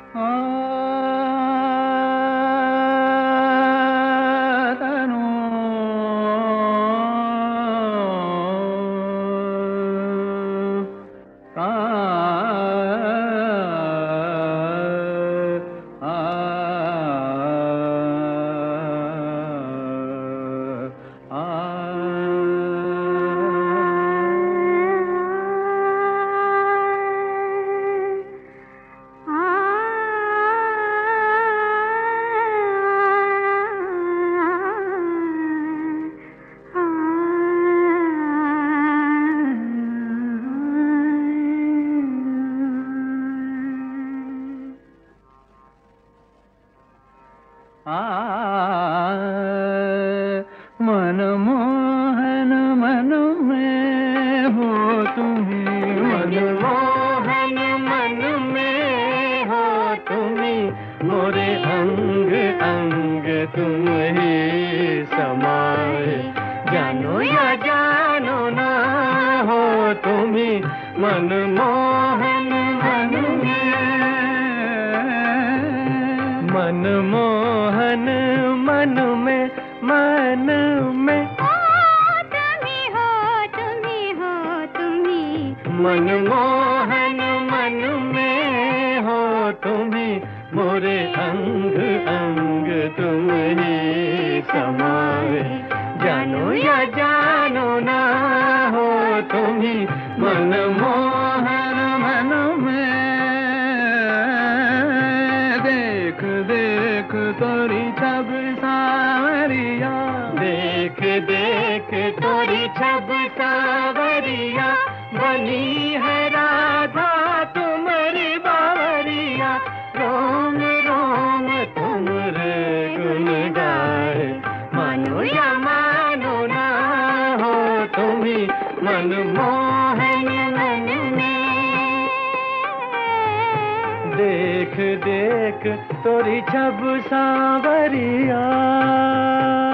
तनु मनमोहन मन में हो तुम्हें, मनमोहन मन में हो तुम्हें, मोरे अंग अंग तुम ही समाए, जानो या जानो ना हो तुम्हें, मनमोहन मन में, मनमोहन मन में, मन में मनमोहन मन में हो तुम्हें, मोरे अंग अंग तुम ही समाए, जानो या जानो ना हो तुम्हें, मनमोहन मन में। देख देख तोरी छब सावरिया, देख देख तोरी छब सावरिया, बनी है राधा तुम्हारी बावरिया, रोम रोम तुमरे गुन गाए, मानो या मानो ना हो तुम्हें, मनमोहन मन में। देख देख तोरी छब सावरिया।